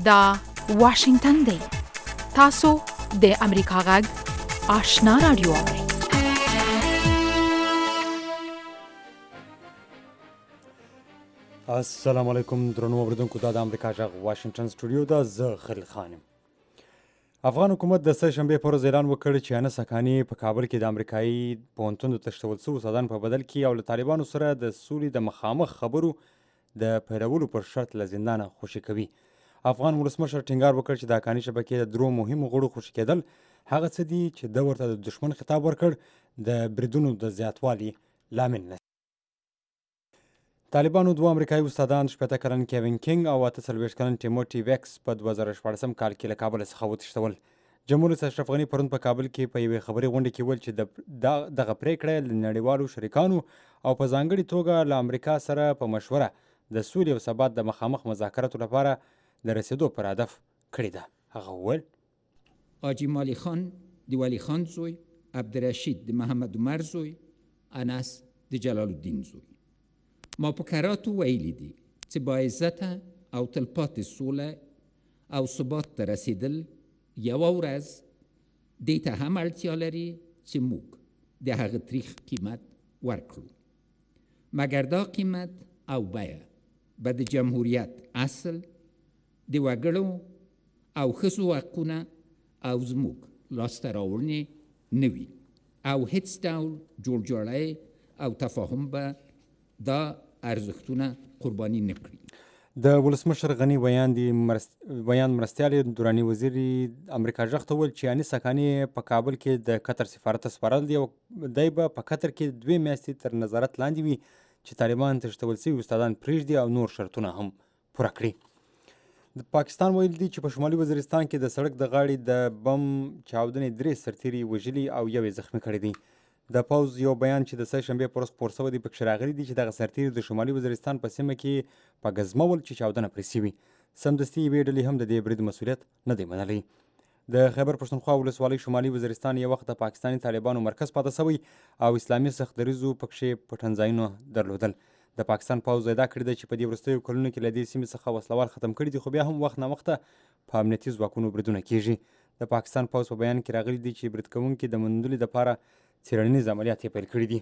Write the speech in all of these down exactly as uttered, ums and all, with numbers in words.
دا واشنگتن دی. تاسو د امریکا غږ آشنا رادیو اورئ. السلام علیکم درنو اوریدونکو، دا د امریکا غږ واشنگټن سټوډیو ده. زه خلیل خان یم. افغان حکومت د سه شنبې په ورځ اعلان وکړ چې انس حقاني په کابل کې د امریکایي پوهنتون د تښتول شوو استادانو په بدل کې او له طالبانو سره د سولې د مخامخ خبرو د پیلولو پر شرط له زندانه خوشي کوي. افغان ولسمشر ټینګار وکړ چې د حقاني شبکې د درو مهمو غړو خوشي کېدل هغه څه دي چې ده ورته د دښمن خطاب ورکړ د بریدونو د زیاتوالي لامل نه. طالبانو دوه امریکایي استادان شپېته کلن کیوین کینګ او اته څلوېښت کلن ټیموټي ویکس په دوه زره شپاړسم کال کې له کابله څخه وتښتول. جمهور رئیس اشرف غني پرون په کابل کې په یوې خبري غونډه کې وویل چې دغه پریکړه له نړیوالو شریکانو او په ځانګړې توګه له امریکا سره په مشوره د سولې او ثبات د مخامخ مذاکراتو لپاره د رسېدو پر هدف کړې ده. هغه وویل حاجي مالی خان د ولی خان زوی، عبدالرشید د محمد عمر زوی، انس د جلال الدین زوی. ما په کراتو ویلي دي چې با عزته او تلپاتې سوله او ثبات ته رسېدل یوه ورځ دې ته هم اړتیا لري چې موږ د هغه تریخ قیمت ورکړو، مګر دا قیمت او بیه به د جمهوریت اصل د وګړو او ښځو حقونه او زموږ لاسته راوړنې نه وي او هیڅ ډول جوړجاړی او تفاهم به دا ارزښتونه قرباني نه کړي. د ولسمشر غني ویان دی مرست... ویان مرستیال دوراني وزیر امریکا غږ ته وویل چې انیس حقاني په کابل کې د قطر سفارت سپارل دی او دی به په قطر کې دوې میاشتې تر نظارت لاندې وي چې طالبان تښتول شوي استادان پرېږدي او نور شرطونه هم پوره کړي. د پاکستان ویل دی چې په شمالي وزیرستان کې د سړک د غاړې د بم چاودنې درې سرتیري وژلي او یو یې زخمي کړی دی. د پوځ یو بیان چې د سه شنبې په ورځ خپور شوی دی پکې راغلی دی چې دغه سرتیري د شمالي وزیرستان په سیمه کې په ګزمول چې چاودنه پرې شوې. سمدستي یوې ډلې هم د دې برید مسؤلیت نه دی منلی. د خیبر پښتونخوا ولسوالۍ شمالي وزیرستان یو وخت د پاکستاني طالبانو مرکز پاتې شوی او اسلامي سخت دریځو پکې پټنځایونه درلودل. د پاکستان پوځ ادعا کړې ده چې په دې وروستیو کلونو کې له دې سیمې څخه وسلوال ختم کړي دي، خو بیا هم وخت ناوخته په امنیتي ځواکونو بریدونه کیږي. د پاکستان پوځ په بیان کې راغلی دی چې برید کوونکي د موندلو دپاره څېړنیز عملیات یې پیل کړي دي.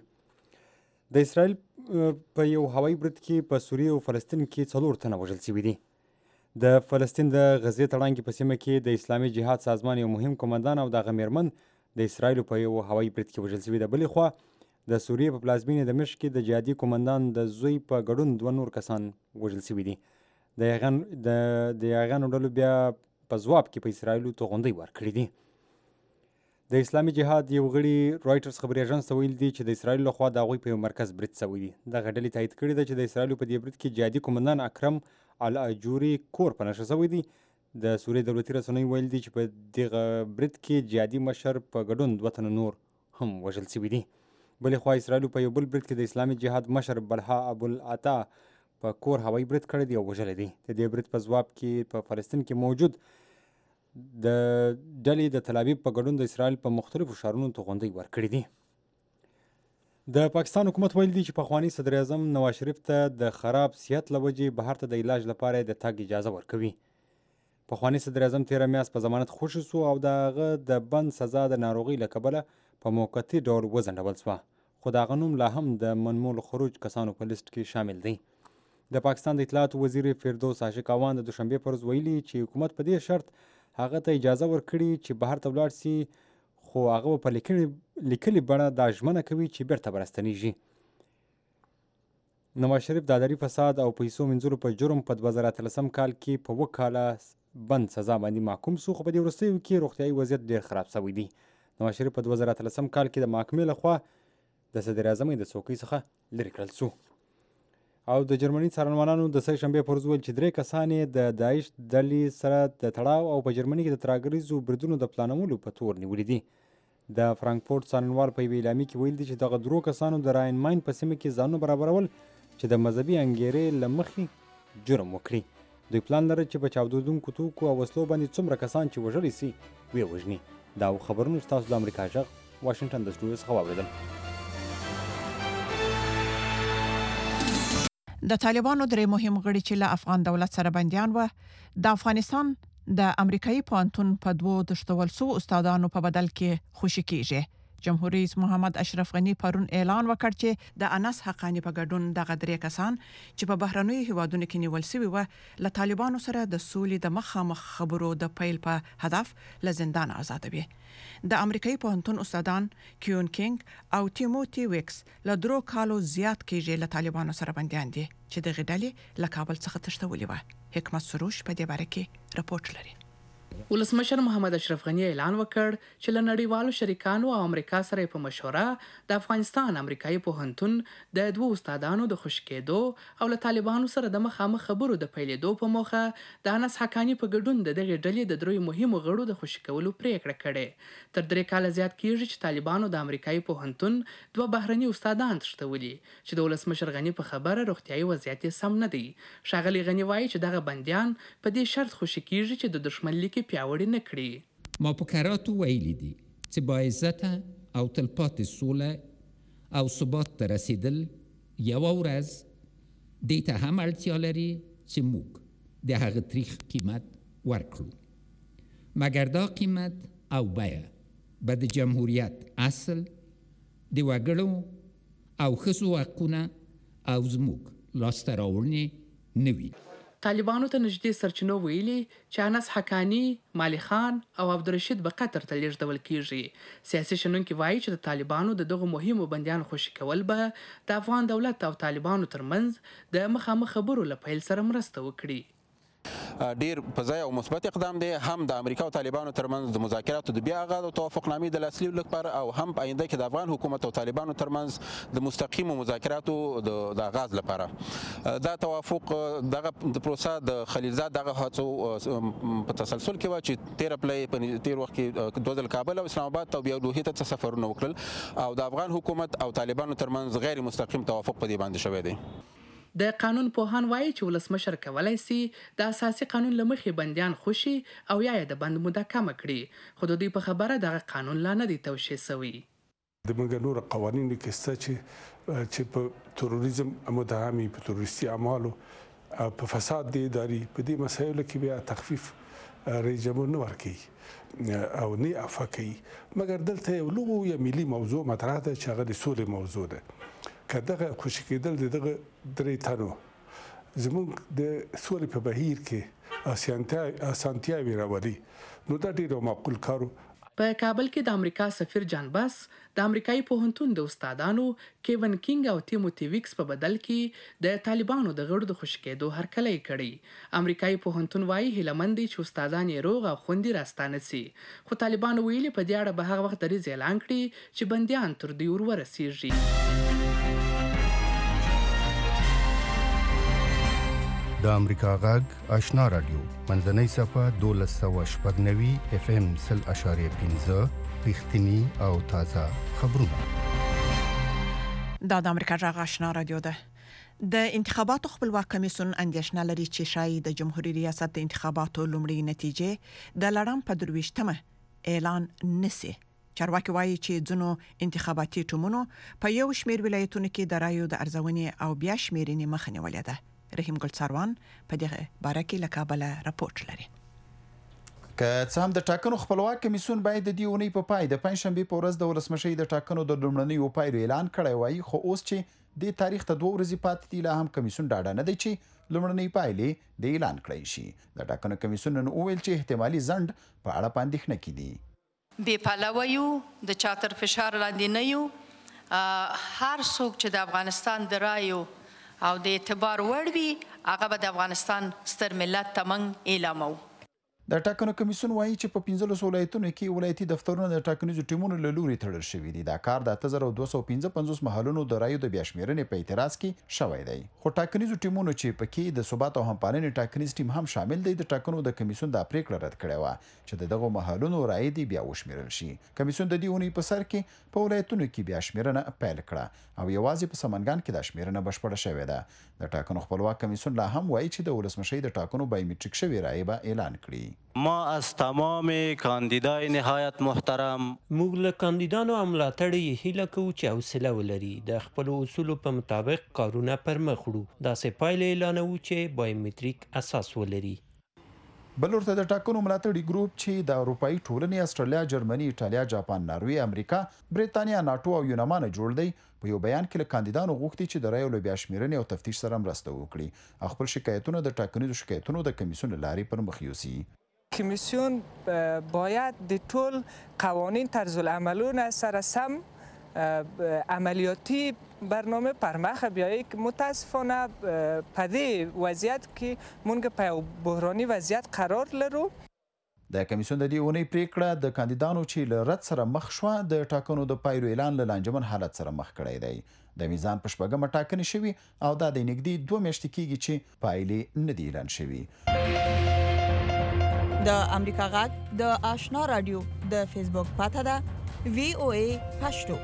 د اسرائیل په یو هوایي برید کې په سوریې او فلسطین کې څلور تنه وژل شوي دي. د فلسطین د غزې تړانګې په سیمه کې د اسلامي جهاد سازمان یو مهم قمندان او د هغه میرمن د اسرائیلو په یو هوایي برید کې وژل شوي ده. بلې خوا د سوریې په پلازمینې دمشق کې د جهادي قمندان د زوی په ګډون دوه نور کسان وژل شوي دي. د یاغیانو ډلو بیا په ځواب کې په اسرائیلو توغندۍ ورکړي دي. د اسلامي جهاد یو غړي رایټرز خبري اژانس ته ویل دي چې د اسرائیلو لخوا د هغوی په یو مرکز برید شوی دی. دغه ډلې تایید کړې ده چې د اسرائیلو په دې برید کې جهادي قمندان اکرم الاجوري کور په نښه شوی دی. د سوریې دولتي رسنیو ویل دي چې په دغه برید کې جهادي مشر په ګډون دوه تنه نور هم وژل شوي دي. بلې خوا اسرائیلو په یو بل برید کې د اسلامي جهاد مشر بلها ابوالعطا په کور هوایي برید کړی دی او وژلی دی. د دې برید په ځواب کې په فلسطین کې موجود د ډلې د تلابیب په ګډون د اسرائیل په مختلفو ښارونو توغندۍ ورکړي دي. د پاکستان حکومت ویل دی چې پخواني صدر اعظم نواز شریف ته د خراب صحت له وجې بهر ته د علاج لپاره د تګ اجازه ورکوي. پخواني صدر اعظم تېره میاشت په ضمانت خوشي شو او د هغه د بند سزا د ناروغۍ له کبله په موقتي ډول وځنډول شوه، خو د هغه نوم لا هم د منمول خروج کسانو په لیست کې شامل دی. د پاکستان د اطلاعاتو وزیر فردوس عاشق اوان د دوشنبې په ورځ ویلي چې حکومت په دې شرط هغه ته اجازه ورکړي چې بهر ته ولاړ سي، خو هغه په لیکلې بڼه دا ژمنه کوي چې بیرته به راستنیږي. نواز شریف د اداري فساد او پیسو مینځلو په جرم په دوه زره اتلسم کال کې په اووه کاله بند سزا باندې محکوم شو، خو په دې وروستیو کې روغتیایي وضعیت ډېر خراب شوی دی. نواز شریف په دوه زره اتلسم کال کې د محکمې لخوا د صدر اعظمۍ د څوکۍ څخه لرې کړل شو. او د جرمني څارنوالانو د سه شنبې په ورځ وویل چې درې کسان یې د داعش ډلې سره د تړاو او په جرمني کې د ترهګریزو بریدونو د پلانولو په تور نیولي دي. د فرانکفورټ څارنوال په یوې اعلامیې کې ویل دي چې دغه درو کسانو د راین ماین په سیمه کې ځانونه برابرول چې د مذهبي انګیرې له مخې جرم وکړي. دوی پلان لري چې په چاودېدونکو توکو او وسلو باندې څومره کسان چې وژلی سي ویې وژني. دا خبرونه چې تاسو د امریکا غږ واشنګټن د سټوډیو څخه واورېدل. د طالبانو درې مهم غړي چې له افغان دولت سره بنديان و د افغانستان د امریکایي پوهنتون په دوو دشتول سو استادانو په بدل کې خوشی کیږي. جمهوریت رئیس محمد اشرف غنی پرون اعلان وکړ چې د انس حقانی په ګډون دغه درې کسان چې په بهرنیو هیوادونو کې نیول شوي و له طالبانو سره د سولې د مخامخ خبرو د پیل په هدف له زندان آزادوي. د امریکایي پوهنتون استادان کیون کینګ او تیموتی ویکس له درو کالو زیات کېږي له طالبانو سره بنديان دي چې د غډلې له کابل څخه تښتولي و. حکمت سروش په دې باره کې رپورټ لري. ولسمشر محمد اشرف غنی اعلان وکړ چې له نړیوالو شریکانو او امریکا سره په مشوره د افغانستان امریکایي پوهنتون د دوه استادانو د خوشی کېدو او له طالبانو سره د مخامخ خبرو د پیلېدو په موخه د انس حقانی په ګډون د دغه ډلې د دریو مهمو غړو د خوشی کولو پریکړه کړې. تر درې کاله زیات کېږي چې طالبانو د امریکایي پوهنتون دوه بهرني استادان تښتولي چې د ولسمشر غنی په خبره روغتیايي وضعیت سم نه دی. ښاغلي غنی وایي چې دغه بندیان په دې شرط خوشی کېږي چې د دښمن لیکي پیاوړی نه کړي. ما په کراتو ویلي دي چې با عزته او تلپاتې سوله او ثبات ته رسیدل یوه ورځ دې ته هم اړتیا لري چې موږ د هغه تریخ قیمت ورکړو. مګر دا قیمت او بیه به د جمهوریت اصل د وګړو او ښځو حقونه او زموږ لاسته راوړنې نه وي. طالبانو ته نږدې سرچینو ویلي چې انس حقانی، مالی خان او عبدالرشید به قطر ته لیږدول کیږي. سیاسي شنونکي وایي چې د طالبانو د دغو مهمو بندیانو خوشي کول به د افغان دولت او طالبانو ترمنځ د مخامخ خبرو له پیل سره مرسته وکړي. ډیر په ځای او مثبت اقدام دی، هم د امریکا او طالبانو ترمنځ د مذاکراتو د بیا آغاز او توافقنامې د لاسلیک لپاره او هم په آینده کې د افغان حکومت او طالبانو ترمنځ د مستقیمو مذاکراتو د آغاز لپاره. دا توافق دغه د پروسه د خلیلزاد دغه هڅو په تسلسل کې و چې تیر اپلای په تیر وخت کې دوه ځل کابل او اسلام آباد ته بیا دوحې ته سفرونه وکړل او د افغان حکومت او طالبانو ترمنځ غیر مستقیم توافق په دې باندې شوی دی. د قانون پوهان وایي چې ولسمشر کولی سي د اساسي قانون له مخې بندیان خوشي او یا یې د بند موده کمه کړي، خو د دوی په خبره دغه قانون لا نه دی توشیح سوی. د موږ نور قوانینو کې شته چې چې په تروریزم متهمي په تروریستي اعمالو په فساد د اداري په دې مسایلو کې بیا تخفیف رژیم نه ورکوي او نه عفو کوي. مګر دلته یو لویه ملي موضوع مطرح ده چې هغه د سولې موضوع ده. که دغه خوشي کېدل د دغه درې تنو زموږ د سولې په بهیر کې اسانتیاوې راولي نو دا ډېر معقول کار و. په کابل کې د امریکا سفیر جان بس د امریکایي پوهنتون د استادانو کیون کینګ او تیموتی ویکس په بدل کې د طالبانو د غړو د خوشي کېدو هرکلی کړی. امریکایي پوهنتون وایي هیله مند دي چې استادان یې روغ او خوندي راستانه سي، خو طالبانو ویلي په دې اړه به هغه وخت دریځ اعلان کړي چې بندیان تر دوی ور ورسیږي. د امریکا غږ آشنا رادیو منځنۍ صفحه دولس سوه شپږ نوي اف ام سل اشاریه پنځه رښتیني او تازه خبرونه. دا د امریکا غږ آشنا رادیو ده. د انتخاباتو خپلواک کمیسیون اندېښنه لري چې شاید د جمهوریت ریاست د انتخاباتو لومړۍ نتیجې د لړم په درویشتمه اعلان نسی. چارواکي وایي چې ځینو انتخاباتي ټیمونو په یو شمېر ولایتونو کې د رایو د ارزونې او بیا شمېرنې مخه نیولې ده. رحیم ګل څاروان په دغه باره کې له کابله راپورټ لري. که څه هم د ټاکنو خپلواک کمیسیون باید د دې اونۍ په پای د پنځشنبې په ورځ د ولسمشۍ د ټاکنو د لومړنیو پایلو اعلان کړی وای، خو اوس چې د تاریخ ته دوه ورځې پاتې دي لا هم کمیسیون ډاډه نه دی چې لومړنۍ پایلې د اعلان کړی شي. د ټاکنو کمیسیون نن وویل چې احتمالي ځنډ په اړه په اندېښنه کې دي. بې پلوه یو، د چا تر فشار لاندې نه یو. هر څوک چې د افغانستان د رایو او د اعتبار وړ وي هغه به د افغانستان ستر ملت ته موږ اعلاموو. د ټاکنو کمیسیون وایي چې په پنځلسو ولایتونو کې ولایتي دفترونه د ټاکنیزو ټیمونو له لوري تړل شوي دي. دا کار د اته زره دوه سوه پنځه پنځوس محلونو د رایو د بیا شمېرنې په اعتراض کې شوی دی. خو ټاکنیزو ټیمونو چې پکې د ثبات او همپالنې ټاکنیز ټیم هم شامل دی، د ټاکنو د کمیسیون دا پریکړه رد کړې وه چې د دغو محلونو رایې دې بیا وشمېرل شي. کمیسیون د دې اونۍ په سر کې په ولایتونو کې بیا شمېرنه پیل کړه او یوازې په سمنګان کې دا شمېرنه بشپړه شوې ده. د ټاکنو خپلواک کمیسیون لا هم وایي چې د ولسمشۍ د ټاکنو بایومټریک شوې رایې به اعلان کړي. ما از تمام کاندیدای نهایت محترم موږ له کاندیدانو او ملاتړي هیله کوو چې حوصله ولري د خپلو اصولو په مطابق کارونه پر مخ وړو داسې پایلې اعلانوو چې بایومتریک اساس ولري. بل ورته د ټاکنو ملاتړي ګروپ چې د اروپایي ټولنې استرالیا، جرمني، ایټالیا، جاپان، ناروې، امریکا، بریتانیا، ناټو او یونامان جوړ دی، په یو بیان کې له کاندیدانو غوښتي چې د رایو له بیا شمیرنې او تفتیش سره مرسته وکړي او خپل شکایتونه د ټاکنیزو شکایتونو د کمیسیون له لارې پر مخ یوسي. کمیسیون باید د ټول قوانین طرز العملونه سره سم عملیاتی برنامه پرمخ بیایی که متاسفانه پدی وضعیت که مونږ په بحرانی وضعیت قرار لرو. د کمیسیون د دې اونۍ پریکړه د کاندیدانو چې له رد سره مخ شوه د ټاکنو د پایلو اعلان له لانجمن حالت سره مخ کړی دی. د میزان په شپږمه ټاکنې شوي او دا د نږدې دوه میاشتې کېږي چې پایلې نه دي اعلان شوي. د امریکا غږ د آشنا رادیو د فیسبوک پاته ده وی او ای پښتو.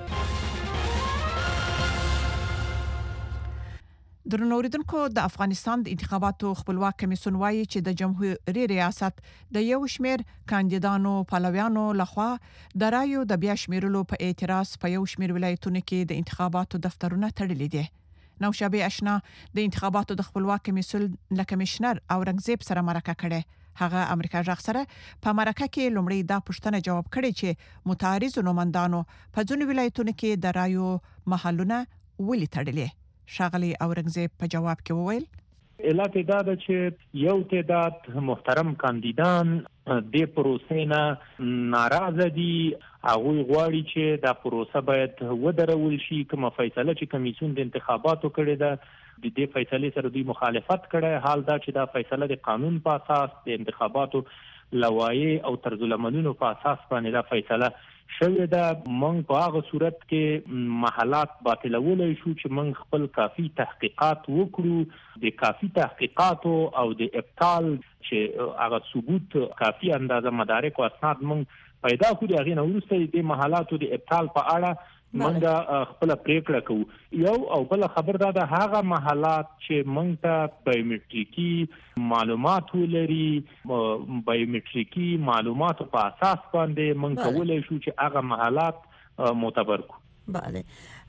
درنو اوریدونکو، د افغانستان د انتخاباتو خپلواک کمیسیون وایي چې د جمهوریت ریاست د یو شمیر کاندیدانو پلویانو لخوا د رایو د بیا شمیرلو په اعتراض په یو شمیر ولایتونو کې د انتخاباتو دفترونه تړلي دي. نوشابه آشنا د انتخاباتو د خپلواک کمیسیون له کمشنر اورنګزیب سره مرکه کړې. هغه امریکا ژغ سره په مرکه کې لومړی دا پوښتنه جواب کړي چې متعارض نوماندانو په ځینو ولایتونو کې د رایو محلونه ولې تړلي. شاغلی اورنګزیب په جواب کې وویل علت دا ده چې یو تعداد محترم کاندیدان د پروسې نه ناراضه دي، هغوی غواړي چې دا پروسه باید ودرول شي. کومه فیصله چې کمیسیون د انتخاباتو کړې ده د دې فیصلې سره دوی مخالفت کړی. حال دا چې دا فیصله د قانون په اساس د انتخاباتو لوایح او طرز العملونو په اساس باندې دا فیصله شوې ده. موږ په هغه صورت کې محلات باطلولی شو چې موږ خپل کافي تحقیقات وکړو. د کافي تحقیقاتو او د ابطال چې هغه ثبوت کافي اندازه مدارک او اسناد موږ پیدا کړو. د هغې نه وروسته د محلاتو د ابطال په اړه موږ خپل پریکړه کوو. یو او بل خبر دا ده هغه محلات چې موږ ته بایومتریکي معلومات ولري، بایومتریکي معلوماتو په اساس باندې موږ کولی شو چې هغه محلات معتبر کړو. بله،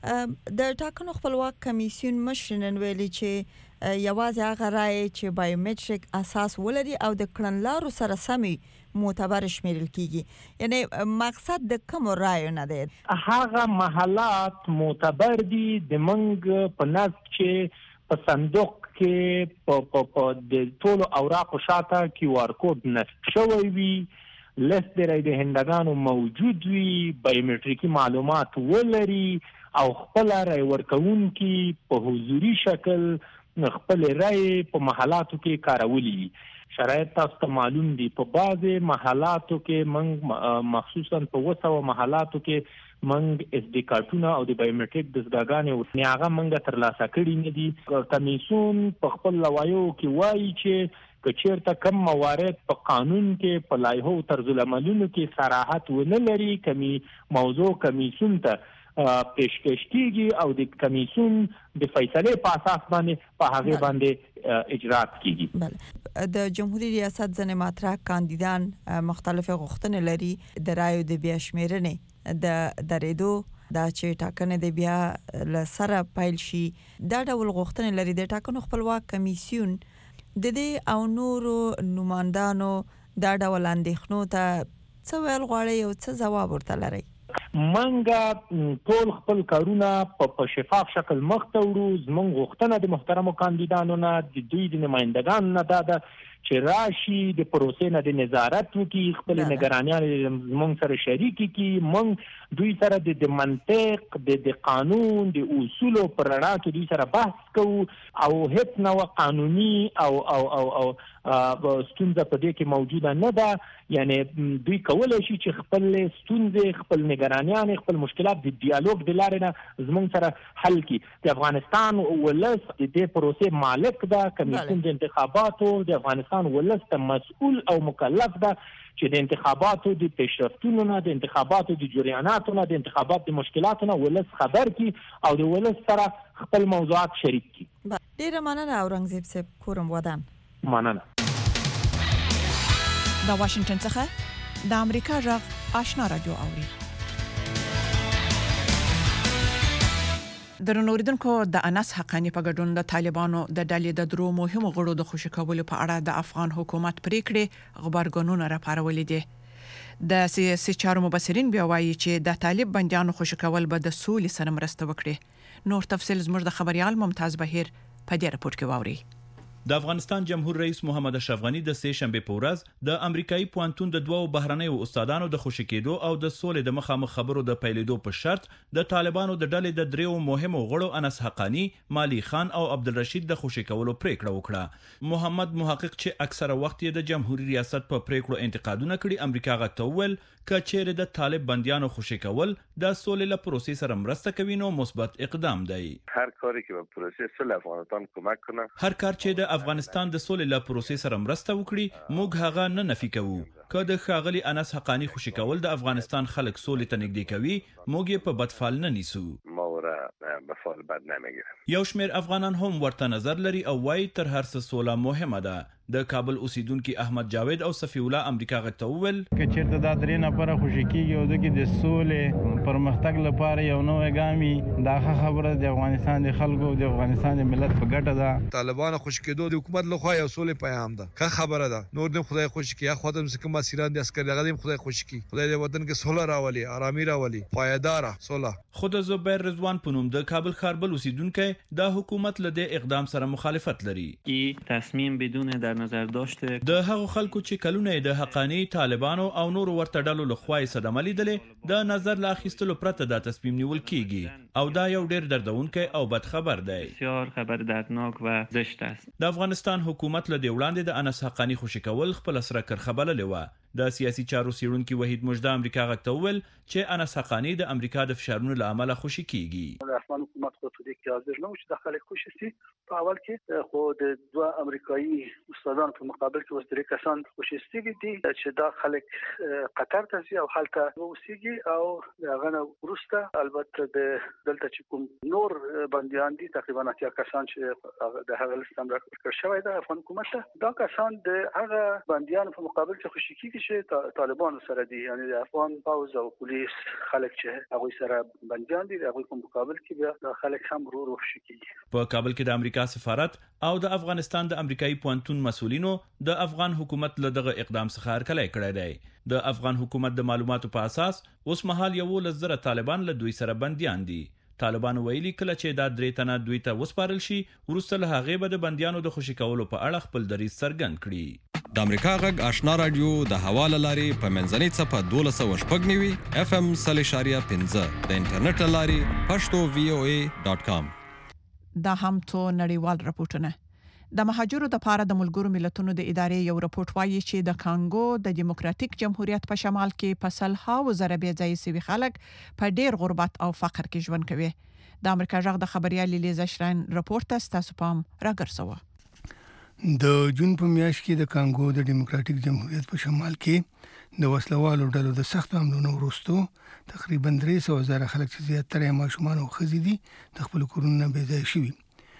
د ټاکنو خپلواک کمیسیون مشر نن ویلي چې یوازې هغه رایې چې بایومتریک اساس ولري او د کړنلارو سره سمې معتبر شمیرل کیږي. یعنی مقصد د کوم رایو نه دی، هغه محلات معتبر دي د منګ په نظر چې په صندوق کې په د ټولو اوراقو شاته کیو آر کوډ نصب شوی وي، لست د رای دهندگانو موجود وي، بایومتریکي معلومات ولري او خپل رای ورکوونکي په حضوري شکل خپل رای په محلاتو کې کارولی. شرایط تاسو ته معلوم دي په بعضې محلاتو کې موږ مخصوصا په اوه سوه محلاتو کې موږ اس ډي کارتونه او د بایومتریک دستګاګانې هغه موږ ترلاسه کړي نه دي. کمیسیون په خپل لوایحو کې وایي چې که چیرته کم موارد په قانون کې په لایحو او طرز العملونو کې صراحت ونه لري، کمی موضوع کمیسیون ته پیشکش کیږي او د کمیسیون د فیصلې په اساس باندې په هغه باندې اجرات کیږي. بله، د جمهوریت ریاست ځینې مطرح کاندیدان مختلف غوښتنې لري د رایو د بیا شمیرنې د درېدو، دا چې ټاکنې د بیا له سره پیل شي. دا ډول غوښتنې لري. د ټاکنو خپلواک کمیسیون د دې او نورو نوماندانو دا ډول اندېښنو ته څه ویل غواړي او څه ځواب ورته لري؟ منګه ټول خپل کارونه په شفاف شکل مخ ته وړو. زموږ غوښتنه د محترمو کاندیدانو نه د دوی د نمایندګانو نه دا ده چې راشي د پروسې نه د نظارت وکړي، خپل نگرانیان زموږ سره شریک کړي، موږ دوی سره د منطق د قانون د اصولو پر رڼا کې دوی سره بحث کوو او هیڅ نوع قانوني او او او او ستونزه په دې کې موجوده نه ده. یعنی دوی کولی شي چې خپل ستونزې، خپل نگرانیان، خپل مشکلات د ډیالوګ د لارې نه زموږ سره حل کړي. د افغانستان ولس د دې پروسې مالک ده. کمیسیون د انتخاباتو د افغانستان ولس ته مسؤل او مکلف ده چې د انتخاباتو د پیشرفتونو نه، د انتخاباتو د جریاناتو نه، د انتخاباتو د مشکلاتو نه ولس خبر کړي او د ولس سره خپل موضوعات شریک کړي. ډیره مننه اورنګزیب صاحب. کورم ودان. مننه. د واشنگټن څخه د امریکا غږ آشنا رادیو اوري. درنو اوریدونکو، د انس حقانی په ګډون د طالبانو د ډلې د درو مهمو غړو د خوشی کولو په اړه د افغان حکومت پریکړې خبرګونونه راپارولې دي. د سیاسي چارو مبصرین بیا وایي چې د طالب بندیانو خوشی کول به د سولې سره مرسته وکړي. نور تفصیل زموږ د خبريال ممتاز بهیر په دې راپور کې واوري. د افغانستان جمهور رئیس محمد اشرف غنی د سه شنبه په ورځ د امریکایي پوهنتون د دوو بهرنیو استادانو د خوشی کېدو او د سولې د مخامخ خبرو د پیلېدو په شرط د طالبانو د ډلې د دریو مهمو غړو انس حقانی، مالی خان او عبدالرشید د خوشی کولو پریکړه وکړه. محمد محقق چې اکثره وخت یې د جمهوریت ریاست په پریکړو انتقادونه کړي، امریکا غته ویل کچېره د طالب بندیانو خوشی کول د سولې له پروسې سره مرسته کوي نو مثبت اقدام دی. هر کاری که به پروسې صلح افغانستان کمک کنه، هر کار چې د افغانستان د سولې له پروسې سره مرسته وکړي، موږ هغه نه نفي کوو. که د ښاغلي انس حقانی خوشی کول د افغانستان خلک سولې ته نږدې کوي، موږ یې په بدفال نه نیسو. ما وره به فال بد نمیگیرم. یو شمیر افغانان هم ورته نظر لري او وايي تر هر څه سوله مهمه ده. د کابل اوسیدونکو احمد جاوید او صفی الله امریکا غته وویل چې چیرته دا درې نفره خوشی کیږي او د د سولې پرمختګ لپاره یو نوې ګامي دا خبره د افغانستان د خلکو د افغانستان د ملت په ګټه ده. طالبان خوشی کېدو د حکومت لخوا یو سولې پیغام ده. که خبره ده نور د خدای خوشی کی خودم څخه مسیران د عسکر غدیم خدای خوشی کی خدای د وطن کې سوله راولي، آرامي راولي، پایدار سوله. خود زبیر رضوان پونم د کابل خاربل اوسیدونکو د حکومت له د اقدام سره مخالفت لري. این تصمیم بدون در نظر داشته د هغو خلکو چې کلونه د حقانی، طالبانو او نور ورته ډلو لخوا صدمه لیدلې د نظر لا اخیستلو پرته دا تصمیم نیول کیږي او دا یو ډیر دردونکی او بد خبر دی. بسیار خبر دردناک و زشت است. د افغانستان حکومت له وړاندې د انس حقانی خوشی کول خپل سره کرخبله لوه. د سیاسي چارو سیړونکو وحید مجده امریکا غته ویل چې انس حقانی د امریکا د فشارونو له امله خوشی کیږي. د افغان حکومت خو ته د کې حاضر نه و چې د خلک خوشی سي. په اول کې خو د دوه امریکایي استادانو په مقابل کې وستري کسان خوشی سي دي چې دا خلک قطر ته ځي او هلته اوسېږي او هغه نه وروسته البته د دلته چې کوم نور بنديان دي تقریبا اتیا کسان چې د هغه لستم راکړل شوی د افغان حکومت دا کسان د هغه بنديان په مقابل کې خوشی کیږي چې طالبانو سره دي، یعنی د افغان پوز او پولیس خلک چې هغه سره بنديان دي هغه په مقابل کې بیا د خلک هم ورو ورو خوشی کیږي. په کابل کې د امریکا سفارت او د افغانستان د امریکایي پوهنتون مسؤلینو د افغان حکومت له دغه اقدام څخه هرکلی کړی دی. د افغان حکومت د معلوماتو په اساس اوس مهال یو لزر طالبان له دوی سره بنديان دي. طالبان ویلي کله چې دا درې تنه دوی ته وسپارل شي وروسته له هغې به د بندیانو د خوشی کولو په اړه خپل دریځ څرګند کړي. د امریکا غږ آشنا رادیو د حواله لاري په منځنۍ څپه دولس سوه شپږ نوي اف ام صلی شاریه پنځه د انټرنیټ لاري پښتو وی او ای ډاټ کام. دا هم تو نړیوال راپورټونه. د مهاجرو د پاره د ملګرو ملتونو د ادارې یو راپورټ وایي چې د کانګو د دیموکراتیک جمهوریت په شمال کې په سلهاو زره بیا ځای سوي خلک په ډیر غربت او فقر کې ژوند کوي. د امریکا غږ د خبريال لیزا شراین راپورټ تاسو پام راګرځوه. د جون په میاشت کې د کانګو د دیموکراتیک جمهوریت په شمال کې د وسلوالو ډلو د سخت حملونو وروسته تقریبا درې سوه زره خلک چې زیاتره ماشومان او ښځې دي د خپل کورونو بې ځای شوي.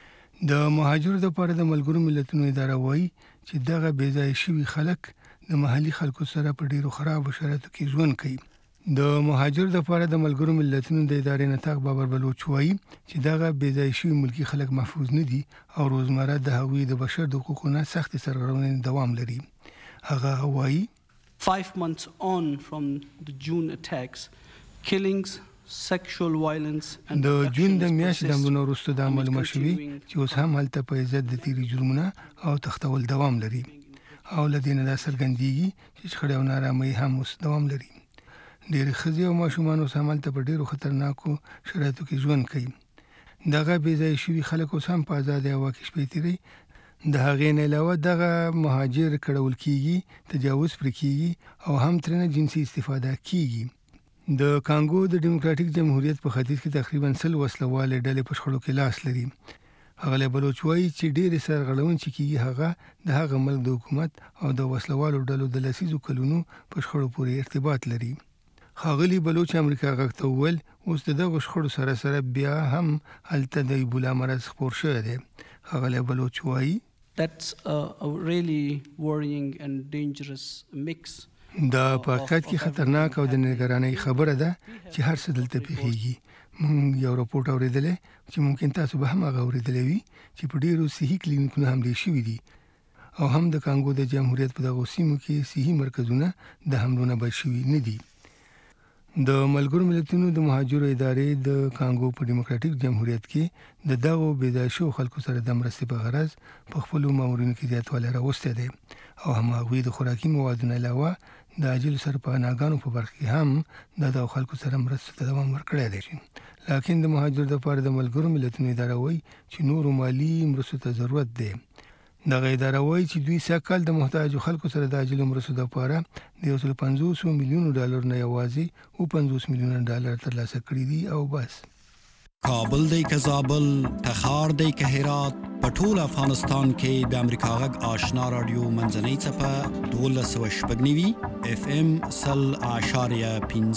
د مهاجرو لپاره د ملګرو ملتونو اداره وایي چې دغه بې ځای شوي خلک د محلي خلکو سره په ډیرو خرابو شرایطو کې ژوند کوي. د مهاجرو لپاره د ملګرو ملتونو د ادارې نتاق بابر بلوچ وایي چې دغه بې ځای شوي ملکی خلک محفوظ نه دي او روزمره د هغوی د بشر د حقوقو نه سخت سرغړونې دوام لري. هغه وایي five months on from the June attacks, killings, sexual violence and د جون د میاشتې د حملونو وروسته دا معلومه شوې چې اوس هم هلته په عزت د تیری جرمونه او تختول دوام لري او له دې نه دا څرګندېږي چې شخړې او نارامۍ هم اوس دوام لري. ډېرې ښځې او ماشومان اوس هم هلته په ډېرو خطرناکو شرایطو کې ژوند کوي. دغه بې ځای شوي خلک اوس هم په ازادۍ هوا کې شپې تیروي. د هغې نه علاوه دغه مهاجر کړول کیږي، تجاوز پرې کیږي او هم ترنه جنسي استفاده کیږي. د کانګو د دیموکراتیک جمهوریت په ختیځ کې تقریبا سل وسلوالې ډلې په شخړو کې لاس لري. هغه بلوچ وایي چې ډېرې سرغړونې چې کیږي هغه د هغه ملک د حکومت او د وسلوالو ډلو د لسیزو کلونو په شخړو پورې ارتباط لري. ښاغلي بلوچ امریکا غږ ته وویل اوس د دغو شخړو سره سره بیا هم هلته د ایبولا مرض خپور شوی دی. ښاغلی بلوچ وایي That's a, a really worrying and dangerous mix. دا په حقیقت کې خطرناک او د نگرانۍ خبره ده چې هر څه دلته پیښیږي. موږ یو راپورټ اوریدل چې ممکن تاسو به هم هغه اوریدلی وي چې په ډیرو صحي کلینیکونو هم ډیر شوي دي او هم د کانګو د جمهوریت په دغه سیمو کې صحي مرکزونه د حملو نه بچ شوي نه دي. د ملګرو ملتونو د مهاجرو ادارې د کانګو په ډیموکراتیک جمهوریت کې د دغو بېځایه خلکو سره د مرستې په غرض په خپلو مامورینو کې زیاتوالی راوستی دی او هماغوی د خوراکي موادو نه علاوه د عاجل سرپناهګانو په برخه کې هم د دغو خلکو سره مرستې ته دوام ورکړی دی. لکن د مهاجرو لپاره د ملګرو ملتونو اداره وایي چې نورو مالي مرستو ته ضرورت دی. دغه اداره وایي چې دوی سږ کال د محتاجو خلکو سره د عاجلو مرستو لپاره د یو سل پنځوس میلیونو ډالر نه یوازې او پنځوس میلیونه ډالر ترلاسه کړي دي او بس. کابل دی که زابل، تخار دی که هرات، په ټول افغانستان کې د امریکا غږ آشنا رادیو منځنۍ څپه دولس سوه شپږ نوي اف ام سل اعشاریه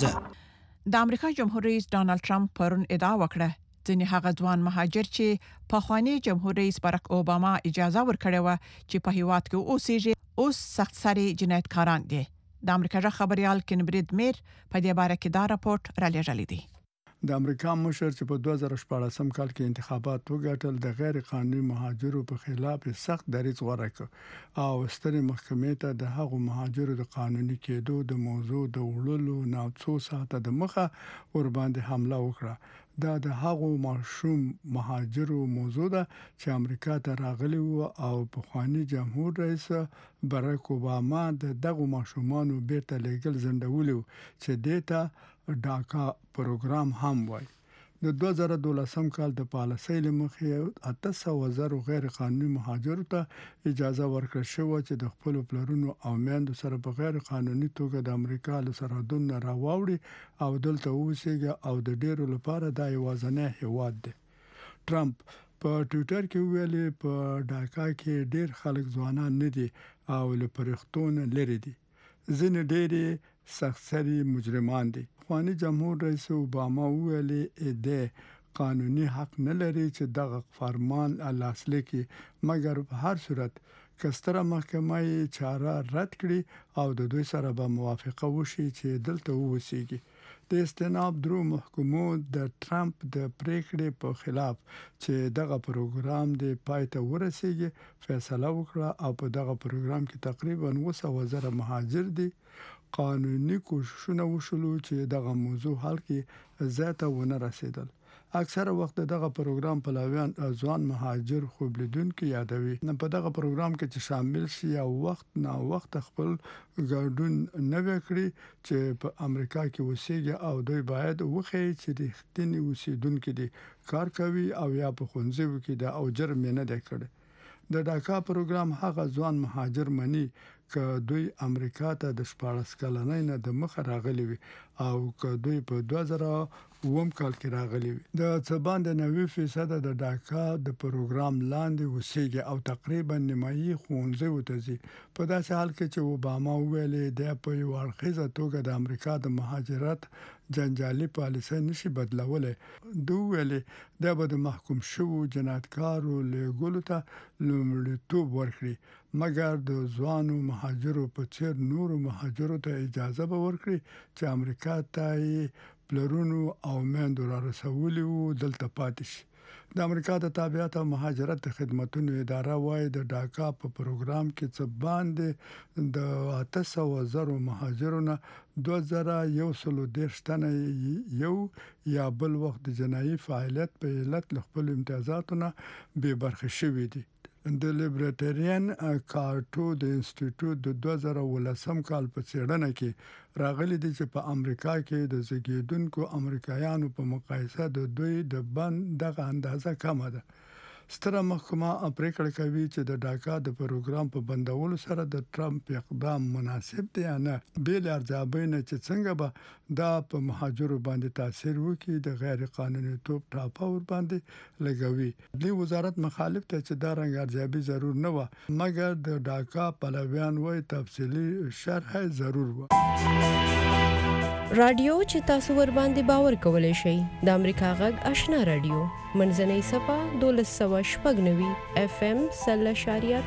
پنځه. د امریکا جمهور رئیس ډانلډ ټرمپ پرون ادعا وکړه ځینې هغه ځوان مهاجر چې په خواني جمهور رئیس باراک اوباما اجازه ورکړې و چې په هیواد کې اوسېږي اوس سخت سري جنایتکاران دي. د امریکا ژغ خبريال کینبرید میر په دې باره کې دا راپورټ را لېږلی دی. د امریکا مشر چې په دوه زره شپاړسم کال کې انتخابات وګټل د غیر قانوني مهاجرو په خلاف سخت دریځ غوړه کړ او سترې محکمې ته د هغو مهاجرو د قانوني کېدو د موضوع د وړلو نه څو ساعته د مخه ور باندې حمله وکړه. دا د هغو ماشوم مهاجرو موضوع ده چې امریکا ته راغلي وو او په خواني جمهور رئیس باراک اوباما د دغو ماشومانو بیرته لېږل ځنډولي چې دیتا ډاکا پروګرام هم وای. د دوه زره دولسم کال د پالیسۍ لمخې اته سوه زره غیر قانوني مهاجرو ته اجازه ورکړل شوه چې د خپل پلرونو او میندو سره په غیر قانوني توګه د امریکا له سرحدونو راوړي او دلته اوسېږي او د ډیرو لپاره دا یوازینی هیواد دی. ټرمپ په ټوئیټر کې ویلي په ډاکا کې ډیر خلک ځوانان نه دي او له پرښتون لري دي. ځینې ډېری سختسري مجرمان دي. خواني جمهور رئیس اوباما ویلي د قانوني حق نه لري چې دغه فرمان لاسلیک کړي مګر په هر صورت کستره محکمه یې چاره رد کړي او د دوی سره به موافقه وشي چې دلته اوسېږي. د استناب درو محکمو د ټرمپ د پریکړې په خلاف چې دغه پروګرام د پای ته ورسېږي فیصله وکړه او په دغه پروګرام کې تقریبا اوه سوه زره مهاجر دي. قانوني کوششونه وشول چې دغه موضوع حل کې زیاته ونه رسیدل. اکثره وخت دغه پروګرام پلاویان ځوان مهاجر خوب لیدونکو یادوي. په دغه پروګرام کې چې شامل شي او وخت نه وخت خپل ګډون نه وکړي چې په امریکا کې اوسېږي او دوی باید وخی چې د اختینی اوسیدونکو دي کار کوي او یا په خونځو کې د او جرم نه دی کړی. د ډاکا پروګرام هغه ځوان مهاجر مني که دوی امریکا ته د شپاړس کلنۍ نه د مخه راغلي وي او که دوی په دوه زره اووم کال کې راغلي وي. د څه باندې نوي فیصد د ډاکا د پروګرام لاندې اوسېږي او تقریبا نیمایي ښوونځیو ته ځي. په داسې حال کې چې اوباما ویلي دی په یو اړخیزه توګه د امریکا د مهاجرت جنجالي پالیسۍ نشي بدلولی. دوی ویلي دا به د محکوم شوو جنایتکارو لېږلو ته لومړیتوب ورکړي مګر د ځوانو مهاجرو په څیر نورو مهاجرو ته اجازه به ورکړي چې امریکا ته پلرونو او میندو را رسولي وو دلته پاتې شي. د امریکا د تابعیت او مهاجرت خدماتو اداره وايي د ډاکا په پروګرام کې څه باندې د اته سوه زره مهاجرونو دوه زره یو سل دېرش تنه یو یا بل وخت د جنایي فعالیت په علت له خپل امتیازاتو نه بې برخې شوي دي. د لیبرټریان کارټو د انسټیټیوټ د دوه زره ولسم کال په څېړنه کې راغلي دي چې په امریکا کې د زیږیدونکو امریکایانو په مقایسه د دوی د بند دغه اندازه کمه ده. ستره محکمه پریکړه کوي چې د ډاکا د پروګرام په بندولو سره د ټرمپ اقدام مناسب دی یا نه. بیل ارزیابي نه چې څنګه به دا په مهاجرو باندې تاثیر وکړي د غیر قانوني توپ ټاپه ور باندې لګوي. د وزارت مخالف ته چې دا رنګ ارزیابي ضرور نه و مګر د ډاکا پلویان وایي تفصیلی شرح ضرور و. رادیو چې تاسو ور باندې باور کولای شئ د امریکا غږ آشنا رادیو منځنۍ صفه دولس سوه شپږ نوي اف ام سل اشاریه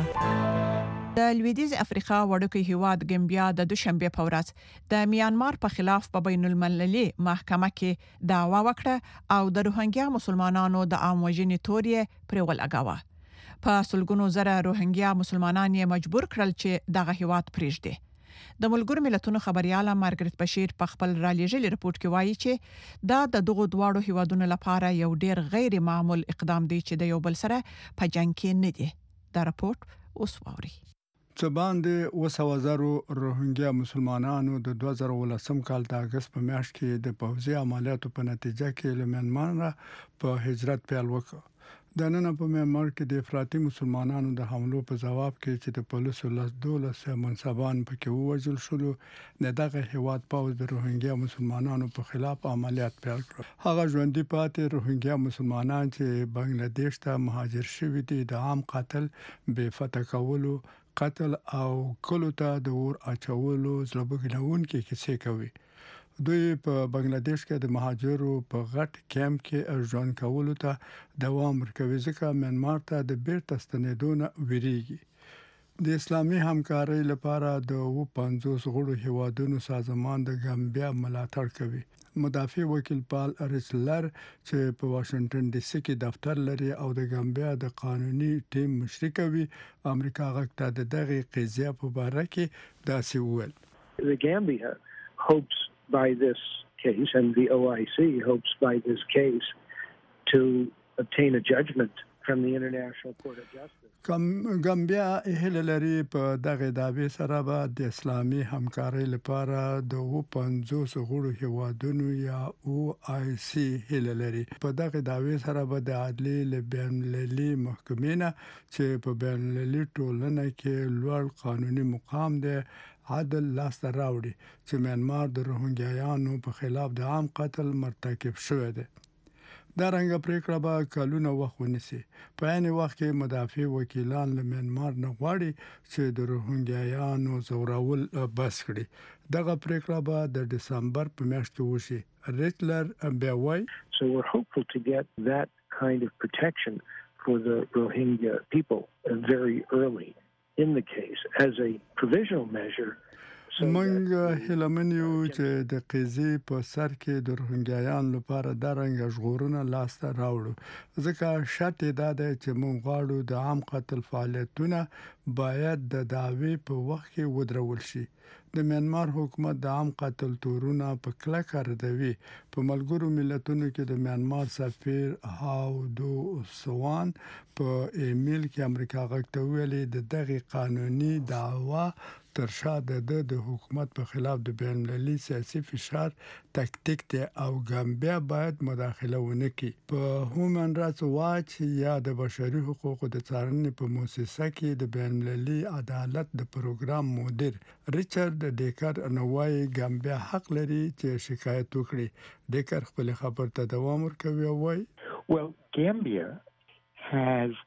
پنځه د لویدیز افریقا وړوکی هیواد ګمبیا د دوشنبه په ورځ د میانمار په خلاف په بین المللي محکمه کې دعوا وکړه او د روهنګیا مسلمانانو د عام وژنې تورې پر ولګاوه په سلګونو زره روهنګیا مسلمانان یې مجبور کړل چې دغه هیواد پریږدي د ملګرو ملتونو خبرياله مارګریټ بشیر په خپل رالیږلي رپورت کې وایي چې دا د دغو دواړو هیوادونو لپاره یو ډیر غیر معمول اقدام دی چې د یو بل سره په جنگ کې نه دی دا رپورت اوس ووري څه باندې وسو زرو روهنګیا مسلمانانو د دوه زره ولسم کال د اگست په میاشت کې د پوځي عملیاتو په نتیجه کې له میانمار په هجرت پیل وکړ د نن په میانمار کې د افراطي مسلمانانو د حملو په جواب کې چې د پولیسو لاس دولس منصبان پکې ووژل شول نه دغه هیواد پاوز د روهنګیا مسلمانانو په خلاف عملیات پیل کړ هغه ژوندۍ پاتې روهنګیا مسلمانان چې بنگلاديش ته مهاجر شوي دي د عام قتل بے فتح کولو قتل او کلو ته د ور اچولو زلبګلون کې کیسې کوي دوی په بنگلاديش کې د مهاجرو په غټ کیمپ کې ژوند کولو ته دوام ورکوي ځکه میانمار ته د بیرته ستنېدو ویریږي د اسلامي همکارۍ لپاره د پنځوس غړو هیوادونو سازمان د ګامبیا ملاتړ کوي مدافع وکیل پال ارسلر چې په واشنگټن ډي سي کې دفتر لري او د ګامبیا د قانوني ټیم مشرک وي امریکا غږ ته د دغه قضیه په اړه کې داسې وویل The Gambia hopes by this case, and the O I C hopes by this case, to obtain a judgment from the International Court of Justice. کم ګامبیا هله لري په دغه دعوی سره به د اسلامي همکارۍ لپاره د پنځوس غړو هیوادونو یا او آی سی هله لري په دغه دعوی سره به د عدلي لبنللي محکمې نه چې په بینللي ټولنه کې لوړ قانوني مقام دی عادل لاس راوړي چې میانمار د روهنګیایانو په خلاف د عام قتل مرتکب شوی دی دا رنګه پریکړه به کلونه وخت ونیسي په عین وخت کې مدافع وکیلان له میانمار نه غواړي چې د روهنګیایانو زورول بس کړي دغه پریکړه به د دسمبر په میاشت کې وشي ریټلر بیا وایي So we're hopeful to get that kind of protection for the Rohingya people very early in the case as a provisional measure. منګ هلمنیو چې د قضیې په سر کې د روهنګیایانو لپاره د رنګ ژغورنه لاسته راوړو ځکه شرط دا دی چې موږ غواړو د عام قتل فعالیتونه باید د دعوی په وخت کې ودرول شي د میانمار حکومت د عام قتل تورونه په کلکه ردوي په ملګرو ملتونو کې د میانمار سفیر هاو دو سوان په ایمیل کې امریکا غږ ته ویلي د دغه قانوني دعوا تر شا د د حکومت په خلاف د بین المللي سیاسي فشار تکتیک دی او ګامبیا باید مداخله ونه کړي په هومن رایټس واچ یا د بشري حقوقو د څارنې په مؤسسه کې د بین المللي عدالت د پروګرام مدیر ریچارډ ډیکر نوای ګامبیا حق لري چې شکایت وکړي ډیکر خپل خبر ته دوام ورکوي او وايي Well, Gambia has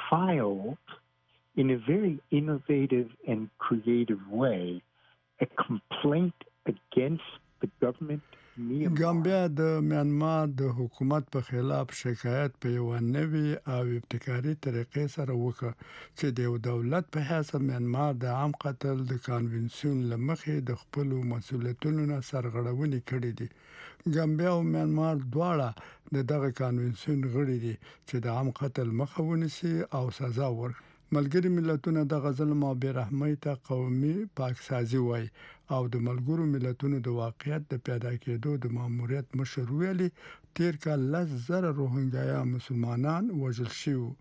filed in a very innovative and creative way a complaint against the government ګامبیا د میانمار د حکومت په خلاف شکایت په یو نوې او ابتکاري طریقې سره وکړ چې د یو دولت په حیث میانمار د عام قتل د کنونسیون لمخې د خپل مسولیتونو نه سرغړونې کړې دي ګامبیا او میانمار دواړه د دغه کنونسیون غړي دي چې د عام قتل مخه ونیسي او سزا ورکړي ملګری ملتونه د غزلم او بیرحمۍ ته قومي پاکسازي وای او د ملګرو ملتونو د واقعیت د پیدا کېدو د ماموریت مشر ویلي تیر کال لس زره روهنګیا مسلمانان وژل شوي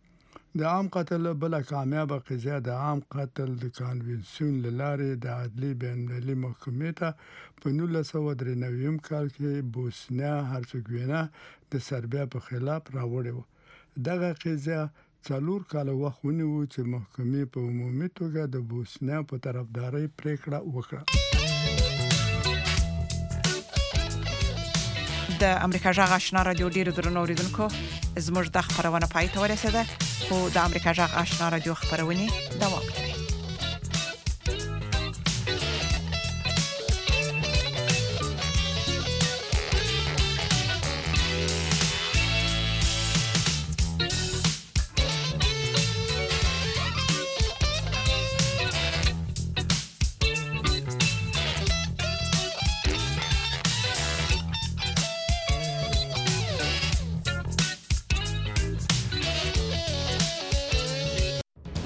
د عام قتل بل کامیابه قضیه د عام قتل د کنونسیون لاره د عدلي بین المللي محکمې ته په نولس سوه درې نوي کال کې بوسنیا هرڅګوینا د سربیا په خلاف راوړې و دغه قضیه څلور کال وخت ونیو چې محکمې په عمومي توګه د بوسنیا په طرفداري پریکړه وکړه د امریکا جغ آشنا رادیو ډیرو درنو اوریدونکو زموږ د خبرونه پای ته ورسېده خو د امریکا جغ آشنا رادیو خبرونه دوام لري